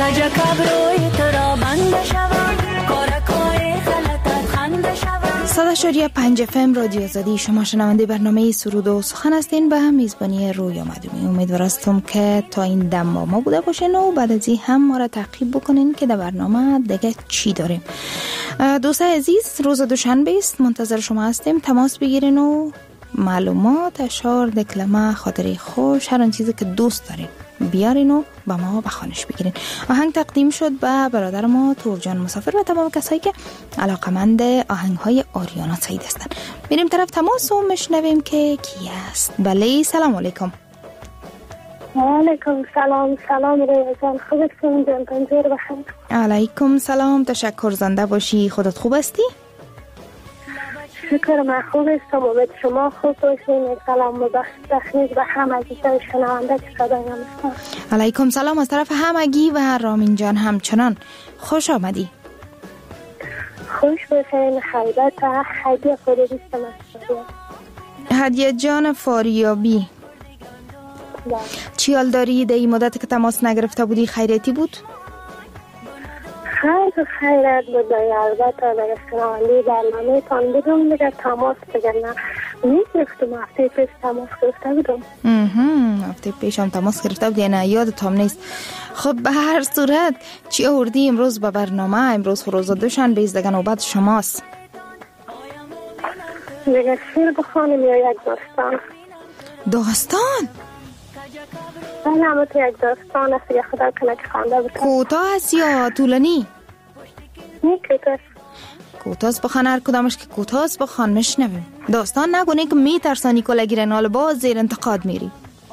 کجا کبروی تو را بند شود کارکای غلطت خنده شود. صد و شش پنج اف ام رادیو آزادی، شما شنونده برنامه سرود و سخن هستین به میزبانی رویا مدومی. امیدوار هستم که تا این دم با ما بوده باشین و بعد از این هم ما را تعقیب بکنین که در برنامه دیگه چی داریم. دوستان عزیز، روز دوشنبه است، منتظر شما هستیم. تماس بگیرین و معلومات، اشعار، دکلمه، خاطره خوش، هر آن چیزی که دوست دارین بیارین و با ما بخوانش بگیرین. آهنگ تقدیم شد به برادر ما تورجان مسافر و تمام کسایی که علاقمند آهنگ های آریانا سعید هستن. میریم طرف تماس و مشنویم که کی است. بله، سلام علیکم. علیکم سلام. سلام ریاضان، خوبتون؟ جان پنجر بخیر. علیکم سلام، تشکر، زنده باشی. خودت خوب هستی؟ شکر، من خوب هستم. امید شما خوب باشین. سلام و تخنیک به همگی شنونده که صدای من هستن. علیکم سلام از طرف همگی و رامین جان همچنان خوش آمدی. خوش باشین. خیبت هدیه خود بیستم است. هدیه جان فاریابی، چی حال داری؟ در این مدت که تماس نگرفته بودی خیریتی بود؟ خیلی خیرت بود. البته در استرانی برنامه تان بودم دیگر تماس بگرنم میگرفتم. هفته پیش تماس گرفته بودم. هفته پیش هم تماس گرفته بودی؟ نه یادتم نیست. خب به هر صورت چی آوردی امروز به برنامه؟ امروز روز دوشنبه است، دیگه نوبت شماست. دیگه شیر بخوانیم یا یک داستان؟ داستان؟ بله، اما تو یک داستان است یا خدا کنه که خوانده بودم. کوتاه است یا طولانی؟ نه کوتاه است. کوتاه است، بخوان. هر کدامش که کوتاه است بخوان مشنویم. داستان نگونی که میترسانی کلا گیرن، حالا باز زیر انتقاد میری.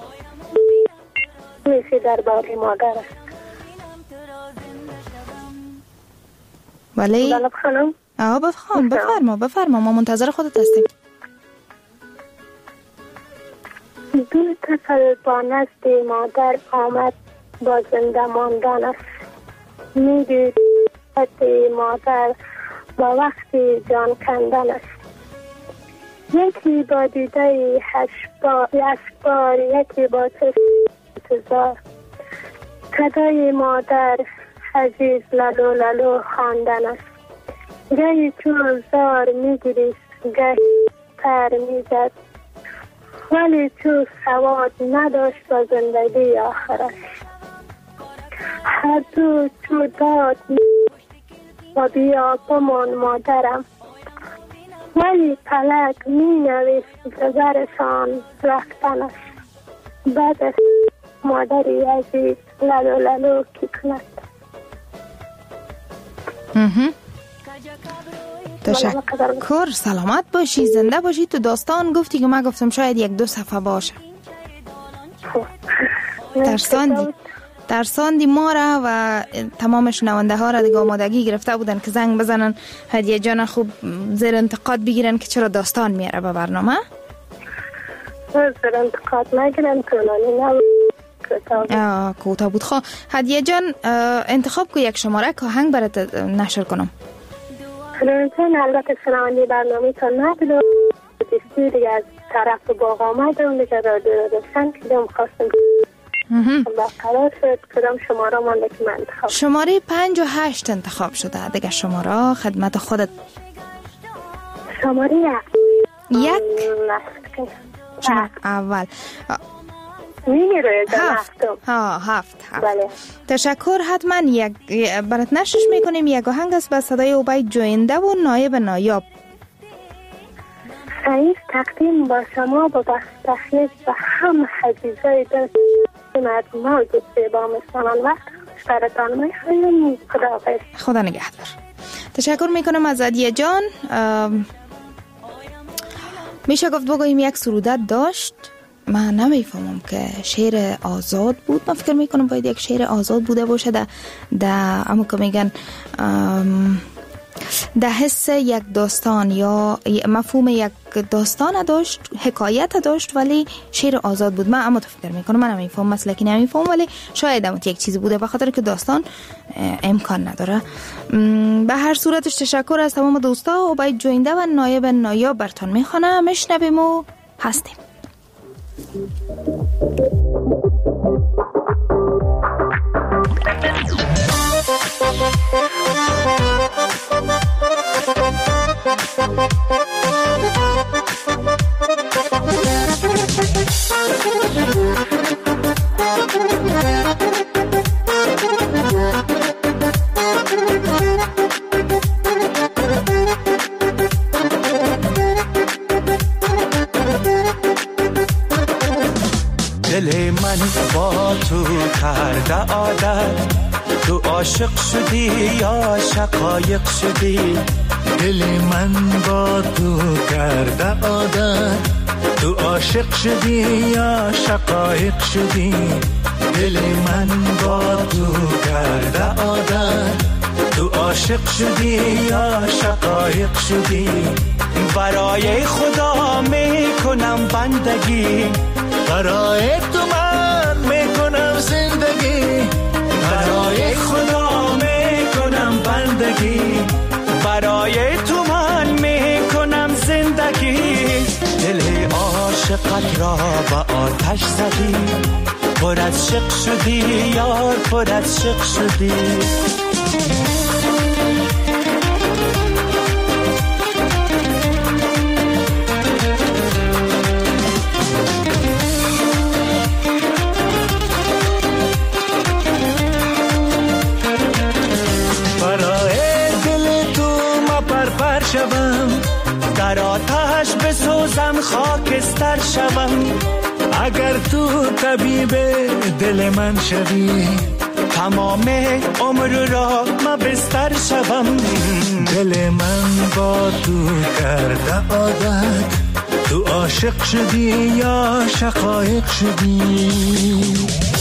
میسی در باری مادر است. بله بله بخوانم؟ آه بخوان، بفرما بفرما، ما منتظر خودت هستیم. دو طفل با نزد مادر آمد با زنده ماندن است. میدید مادر با وقتی جان کندن است. یکی با دیده هشبار اشبار، یکی با چشم انتظار. صدای مادر عزیز لالو لالو خواندن است. گهی چون زار میگریست، گهی پر میزد، ولی چون سواد نداشت با زندگی آخرش. هر دو چون داد و بیا بمان مادرم، ولی پلک می نویست گذرشان رفتنش. بعد از مادری عزیز لالو لالو کی کند. تشکر، سلامت باشی، زنده باشی. تو داستان گفتی که من گفتم شاید یک دو صفحه باشه. ترساندی ترساندی ما را و تمام شنونده ها را دیگه آمادگی گرفته بودن که زنگ بزنن هدیه جان خوب زیر انتقاد بگیرن که چرا داستان میاره به برنامه. زیر انتقاد نگیرن، طولانی نبود، کوتاه بود. خواه هدیه جان انتخاب که یک شماره که آهنگ برات نشر کنم. خیلیتون البته شنوندی برنامه تا نبودم دیستی دیگه از طرف باغ آمدم دیگه رادیو رو داشتن که دیم خواستم برقرار شد. کدام شماره مانده که من انتخاب؟ شماره پنج و هشت انتخاب شده دیگه. شماره خدمت خودت. شماره یک یک اول میره هفت. ها هفت هفت بله. تشکر. حتما یک برات نشش میکنیم. یک آهنگ است به صدای عبید جوینده و نایب نایاب. سعید تقدیم با شما با بخشش و هم حجیزای دست مردم ها جسته با مسلمان وقت براتان میخواییم. خدا حافظ. خدا نگهدار. تشکر میکنم از هدیه جان. میشه گفت بگوییم یک سرودت داشت. من نمیفهمم که شعر آزاد بود. من فکر میکنم باید یک شعر آزاد بوده باشه ده ده اما که میگن ده حس یک داستان یا مفهوم یک داستان داشت، حکایت داشت، ولی شعر آزاد بود. من اما فکر میکنم، من نمیفهمم، مسلکی نمیفهمم، ولی شاید هم یک چیزی بوده بخاطر که داستان امکان نداره. به هر صورتش تشکر از تمام دوستا. عبید جوینده و نایب نایاب براتون میخوانم. مشنویم و هستیم. تو عاشق شدی یا شقایق شدی؟ دل من با تو کرده عادت، تو عاشق شدی یا شقایق شدی؟ دل من با تو کرده عادت، تو عاشق شدی یا شقایق شدی؟ برای خدا میکنم بندگی، برای تو من میکنم زندگی، برای خدا میکنم بندگی، برای تو من میکنم زندگی. دل عاشقت را به آتش زدی، پر از شق شدی یار، پر از شق شدی. در آتش بسوزم خاکستر شوم، اگر تو طبیب دل من شوی، تمام عمر را ما بستر شوم. دل من با تو کرده عادت، تو عاشق شدی یا شقایق شدی؟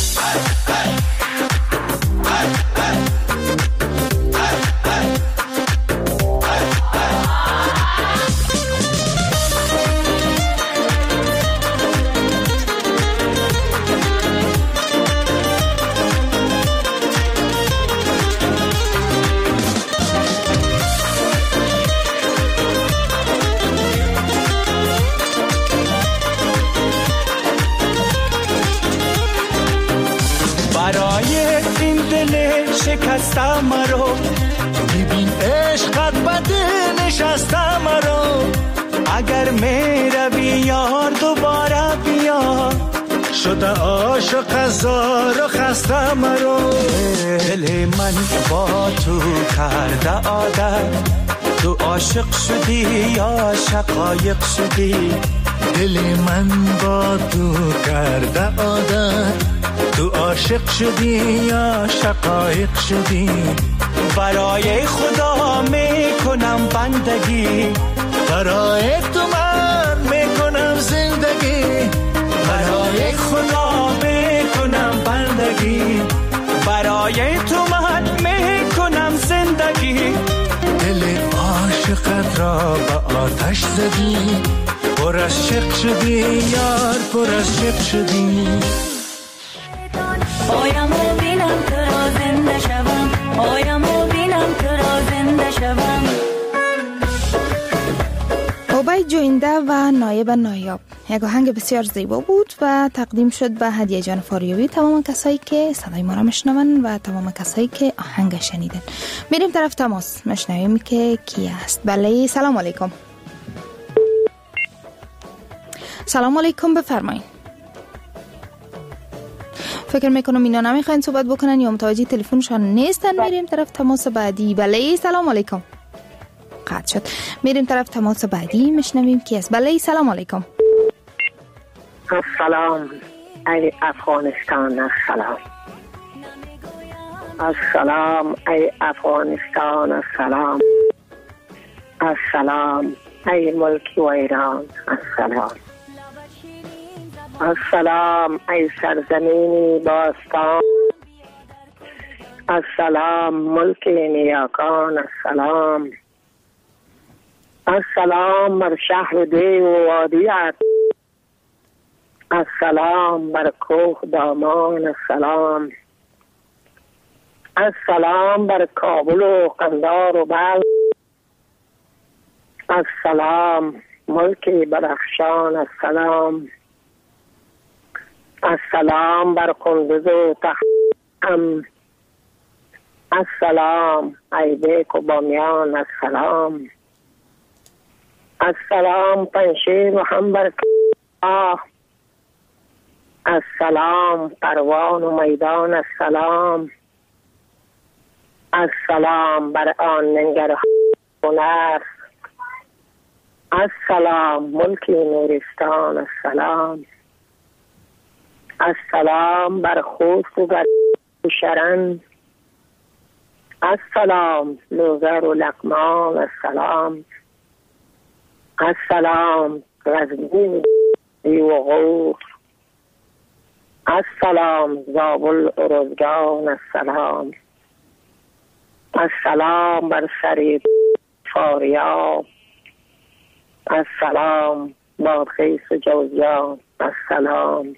شکستم مرا، ببین عشقت بده نشستم مرا. اگر می روی یار دوباره بیا، شده عاشق هزار و خسته مرا. دل من با تو کرده عادت، تو عاشق شدی یا شقایق شدی؟ دل من با تو کرده عادت، تو عاشق شدی یا شقایق شدی؟ برای خدا میکنم بندگی، برای تو من میکنم زندگی، برای خدا میکنم بندگی، برای تو من میکنم زندگی. دل عاشقت را به آتش زدی، پر از شق شدی یار، پر از شق شدی. آیم و بینم تو را زنده شوم، آیم و بینم تو را زنده شوم. عبید جوینده و نایب نایاب یک آهنگ بسیار زیبا بود و تقدیم شد به هدیه جان فاریابی، تمام کسایی که صدای ما را میشنون و تمام کسایی که آهنگ شنیدن. میریم طرف تماس، میشنویم که کی است. بله سلام علیکم. سلام علیکم، بفرمایید. فکر میکنم اینا نمیخواین صحبت بکنن یا متوجه تلفنشان نیستن. میریم طرف تماس بعدی. بله سلام علیکم. قطع شد. میریم طرف تماس بعدی، میشنویم کی است. بله سلام علیکم. السلام ای افغانستان، السلام السلام ای افغانستان، السلام السلام ای ملک و ایران، السلام السلام ای سرزمینی باستان، السلام ملک نیاکان، السلام السلام بر شهر دی و وادیت، السلام بر کوه دامان، السلام السلام بر کابل و قندار و بلخ، السلام ملک بدخشان، السلام السلام بر کندوز و تخم، السلام ای بیک و بامیان، السلام السلام پنشیر و هم بر کاه، السلام پروان و میدان، السلام السلام بر آن ننگرهار هنر، السلام ملک نورستان، السلام السلام بر خوست و شرن، السلام لوزر و لقمان، السلام السلام غزنی و غور، السلام زابل ارزگان، السلام السلام بر سری فاریاب، السلام بادغیس و جوزجان، السلام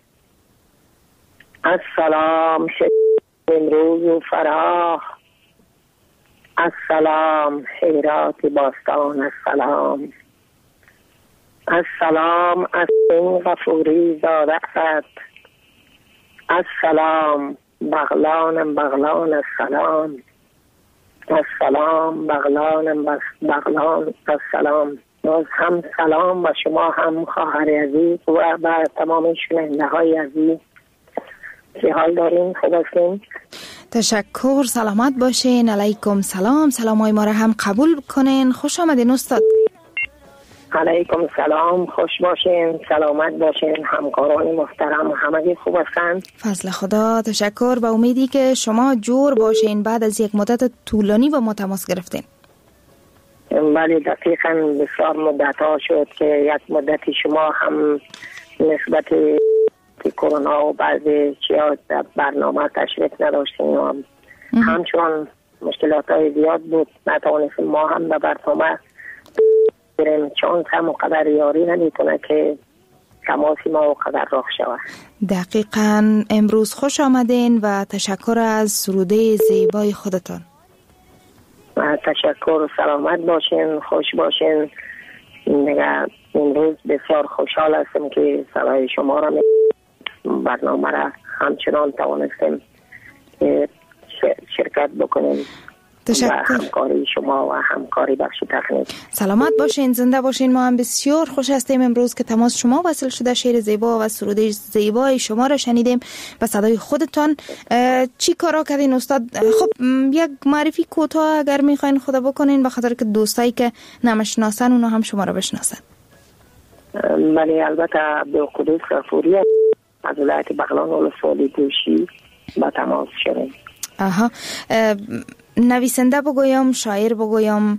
السلام امروز و فراخ، السلام حیرات باستان، السلام السلام از این غفوری زادت، السلام بغلان بغلان، السلام السلام بغلان بغلان، السلام. باز هم سلام و شما هم خواهر عزیز و بر تمام شنونده های عزیز، چه حال دارین؟ خوب هستین؟ تشکر، سلامت باشین. علیکم سلام. سلام های ما را هم قبول کنین. خوش آمدین استاد. علیکم سلام، خوش باشین، سلامت باشین. همکاران محترم همگی خوب هستن؟ فضل خدا، تشکر. به امیدی که شما جور باشین بعد از یک مدت طولانی و ما تماس گرفتین. بله دقیقاً بسیار مدت ها شد که یک مدتی شما هم نسبت کرونا و بعضی چیز در برنامه تشریف نداشتین و همچون مشکلات های زیاد بود، نتوانستیم ما هم به برنامه بریم، چون هم قدر یاری نمیتونه که تماسی ما و قدر راه شود. دقیقاً. امروز خوش آمدین و تشکر از سروده زیبای خودتان. تشکر، سلامت باشین، خوش باشین. نگه امروز بسیار خوشحال هستم که صدای شما را برنامه را همچنان توانستیم شرکت بکنیم. تشکر. و همکاری شما و همکاری بخش تکنیک. سلامت باشین، زنده باشین. ما هم بسیار خوش هستیم امروز که تماس شما وصل شده. شعر زیبا و سروده زیبای شما را شنیدیم به صدای خودتان. چی کارا کردین استاد؟ خب یک معرفی کوتاه اگر میخواین خدا بکنین، به خاطر که دوستایی که نمیشناسن اونا هم شما را بشناسن. بله البته عبدالقدوس غفوری از ولایت بغلان ولسوالی دوشی با تماس شدیم. آها. نویسنده بگویم، شاعر بگویم،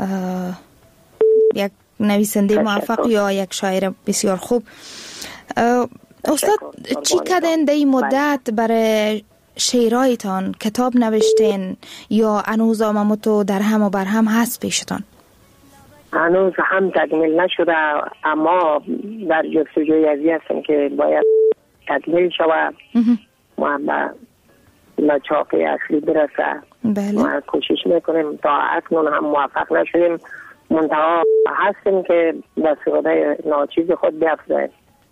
یک نویسنده موفق یا یک شاعر بسیار خوب؟ استاد چی کردین در این مدت برای شعرهایتان؟ کتاب نوشتین یا هنوز آمامتو در هم و بر هم هست پیشتان؟ هنوز هم تکمیل نشده، اما در جستجوی ازی هستم که باید تکمیل شود و به چاقه اصلی برسه. بله. ما کوشش میکنیم، تا اکنون هم موفق نشدیم، منتها هستیم که به سروده ناچیز خود بیافزاییم.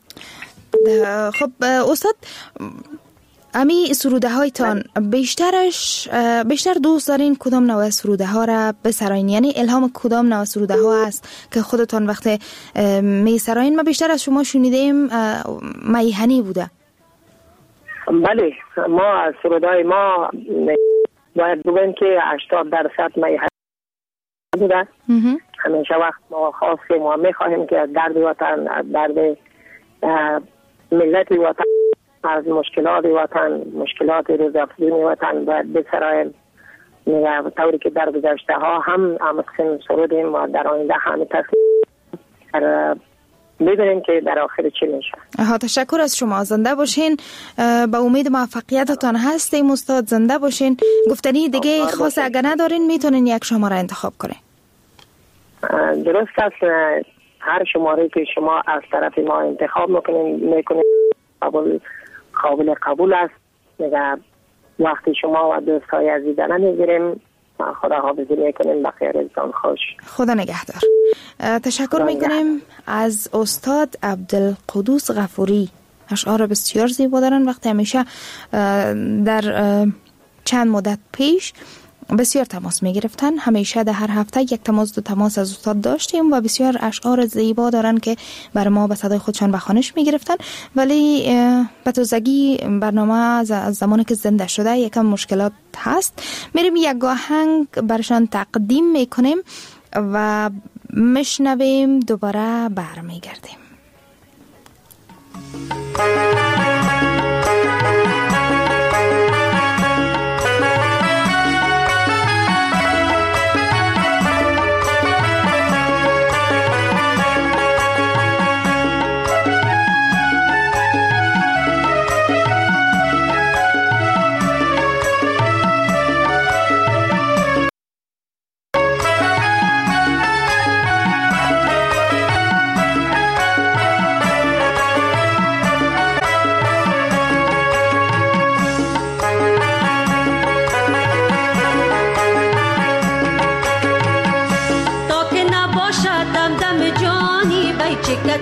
خب استاد، امی سروده هایتان بیشترش بیشتر دوست دارین کدام نوع سروده ها را بسراین؟ یعنی الهام کدام نوع سروده ها است که خودتان وقت می سراین؟ ما بیشتر از شما شنیدیم میهنی بوده. بله، ما از سرودای ما باید بگویم که هشتاد درصد میهنی بوده. همیشه وقت ما خواستیم و میخواهیم که از درد وطن، از درد ملت وطن، از مشکلات وطن، مشکلات روزافزون وطن باید بسرایم. طوری که در گذشته ها هم امسکن سرودیم و در آینده هم تصمیم ببینیم که در آخر چی میشه. ها، تشکر از شما. زنده باشین. با امید موفقیتتان هستیم استاد. زنده باشین. گفتنی دیگه خاص اگر ندارین میتونین یک شماره انتخاب کنین. درست است. هر شماره که شما از طرف ما انتخاب میکنین میکنین قبول قابل قبول است. میگه وقتی شما و دوستای عزیز نمیگیریم، خدا حافظی میکنیم. بخیر روزتان خوش. خدا نگهدار. تشکر میکنیم از استاد عبدالقدوس غفوری. اشعار بسیار زیبا دارن. وقتی همیشه در چند مدت پیش بسیار تماس می گرفتن. همیشه در هر هفته یک تماس دو تماس از استاد داشتیم و بسیار اشعار زیبا دارن که بر ما به صدای خودشان بخوانش می گرفتن. ولی به تازگی برنامه از زمانی که زنده شده یکم مشکلات هست. میریم یک آهنگ برشان تقدیم میکنیم و مشنویم، دوباره برمیگردیم.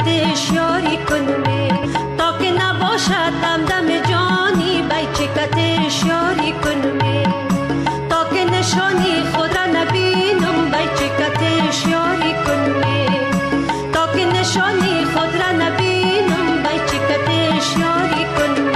چکتش یاری کنمی تا که نباشد دم دم جانی بای چکتش یاری کنمی تا که نشانی خود را نبینم بای چکتش یاری کنمی تا که نشانی خود را نبینم بای چکتش یاری کنمی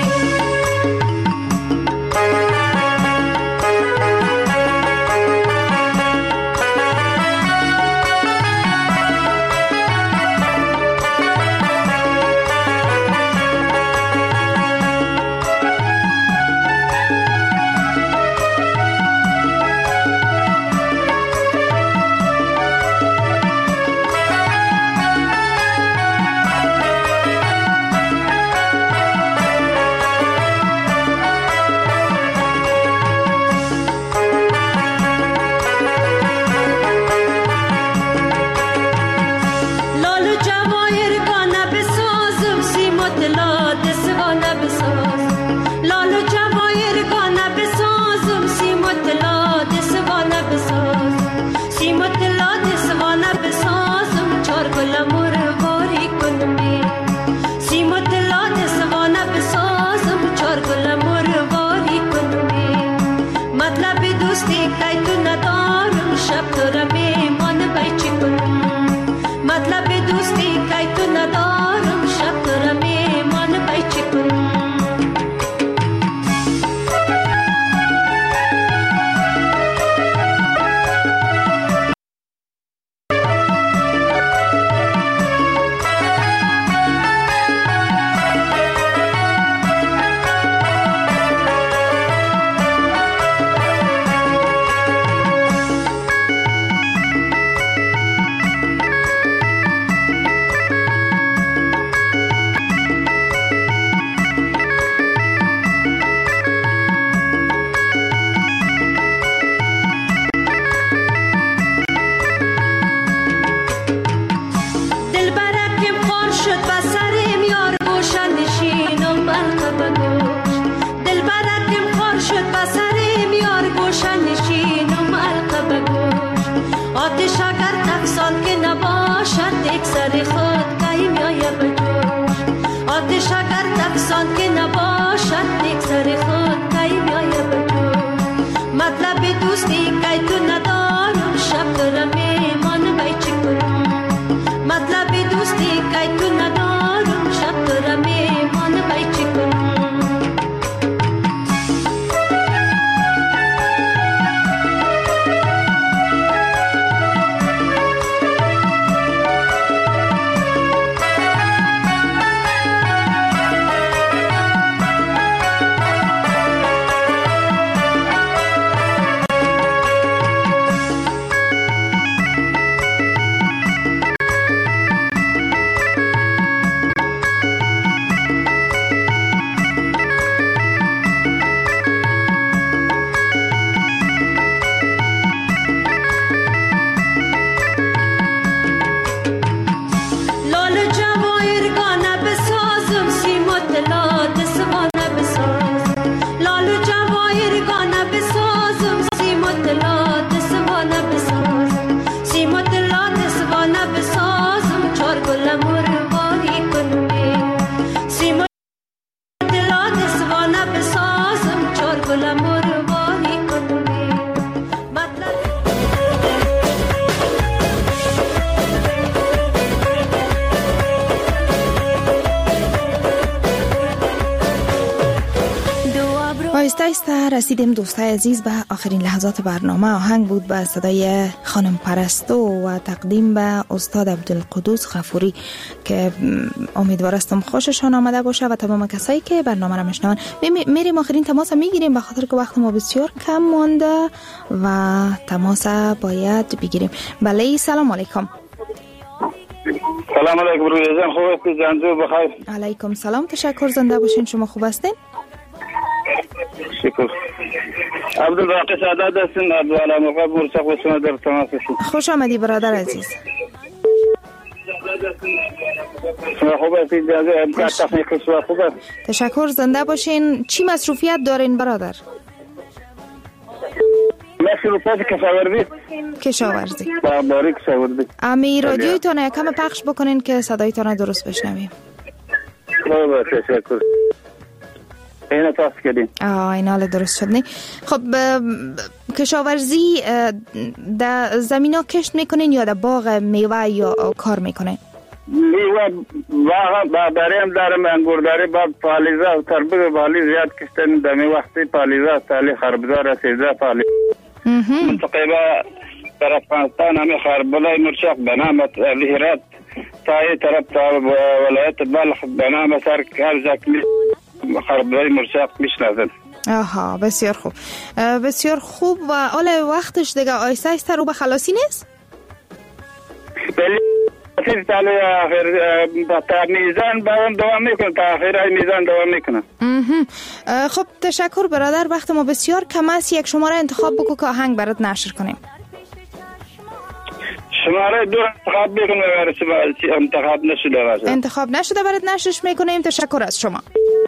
آهسته آهسته رسیدیم دوستای عزیز به آخرین لحظات برنامه. آهنگ بود به صدای خانم پرستو و تقدیم به استاد عبدالقدوس غفوری که امیدوار هستم خوششان آمده باشه و تمام کسایی که برنامه را میشنون. میریم آخرین تماس میگیریم به خاطر که وقت ما بسیار کم مانده و تماس باید بگیریم. بله سلام علیکم. سلام علیکم روی جان، خوب هستی؟ جانجو بخیر. علیکم سلام، تشکر، زنده باشین. شما خوب هستین؟ شکر. عبدالباقی سعادت هستین. عبدالعلا مقاب مرسق و شما در تماس هستین. خوش آمدی برادر عزیز. شما خوب هستید؟ جانجو امکان تخنیک شما خوب است؟ تشکر، زنده باشین. چی مصروفیت دارین برادر؟ تاثیر پاس کشاورزی کشاورزی باری کشاورزی. امی رادیویتون یکم پخش بکنین که صدایتان درست بشنویم. با تشکر. اینا پاس کردین. آه این حال درست شد نی. خب کشاورزی در زمینا کشت میکنین یا در باغ میوه یا کار میکنین؟ میوه باغ داریم دارم انگور داریم با پالیزه و تربیت پالیز زیاد کشتن دمی وقتی پالیزه سالی خربزه رسیزه پالیز منطقه در افغانستان همه خربلای مرشق بنامت هرات تایی طرف تا ولایت بلخ بنامت سر هر جاک خربلای مرشق میشنازن. آها بسیار خوب بسیار خوب. و حالا وقتش دیگه آیسته ایسته رو به خلاصی نیست؟ بلی آخر سال آخر تا میزان باید دوام میکنه تا آخر میزان دوام میکنه. خب تشکر برادر، وقت ما بسیار کم است. یک شماره انتخاب بکو که آهنگ برات نشر کنیم. شماره دو انتخاب بکنم اگر انتخاب نشده باشه. انتخاب نشده برات نشرش میکنیم. تشکر از شما.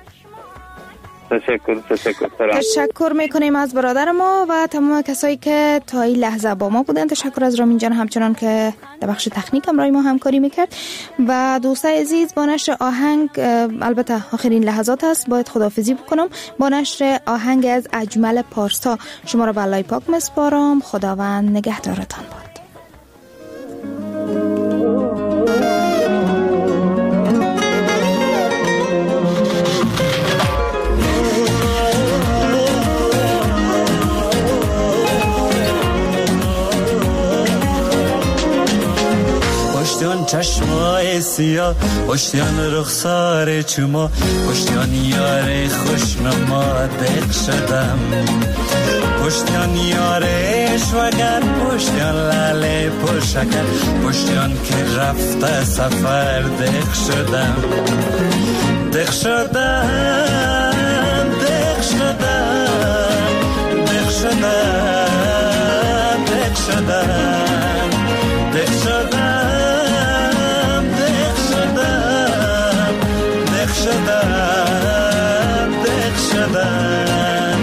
تشکر تشکر سلام. تشکر میکنیم از برادر ما و تمام کسایی که تا این لحظه با ما بودن. تشکر از رامین جان همچنان که در بخش تکنیک همراه ما همکاری میکرد. و دوستای عزیز با نشر آهنگ، البته آخرین لحظات است، باید خداحافظی بکنم. با نشر آهنگ از اجمل پارسا شما را به الله پاک مسپارم. خداوند نگهدارتان باد. پشتیان چشمای سیاه، پشتیان رخسار چما، پشتیان یار خوشنما دق شدم، پشتیان یار اشوگر، پشتیان لاله پرشکر، پشتیان که رفته سفر دق شدم، دق شدم، دق شدم، دق شدم، دق شدم، دق شدم، شدم دق شدم.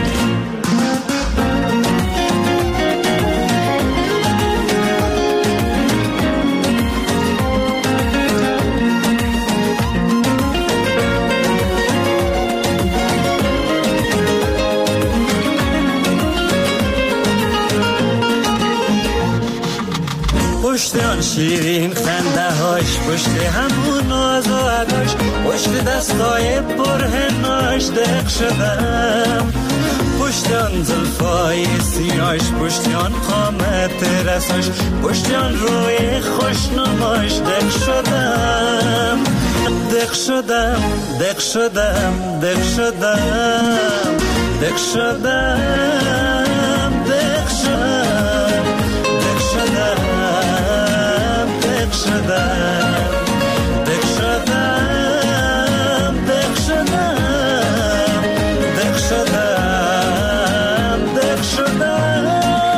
پشت آن شیرین خنده هاش، پشت همون ناز و اداش، پشت دستای برهناش دق شدم، پشت آن زلفای سیاش، پشت آن قامت رساش، پشت آن روی خوشنماش دق شدم، دق شدم، دق شدم، دق شدم، دق شدم، دق شدم، دق شدم، دق شدم، دق شدم، دق شدم، دق شدم، دق شدم.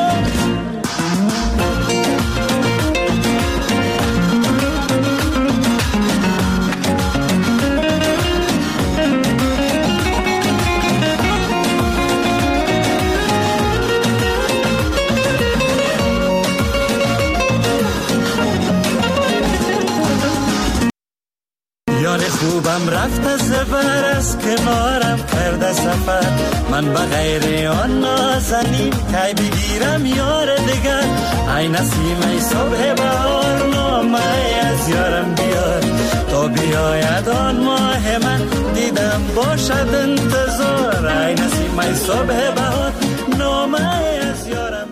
خوبم رفت از بر از کنارم کرده سفر، من به غیر آن نازنین کی بگیرم یار دگر، ای نسیم ای صبح بهار نامه از یارم بیار، تا بیاید آن ماه من دیدم باشد انتظار، ای نسیم ای صبح بهار نامه از یارم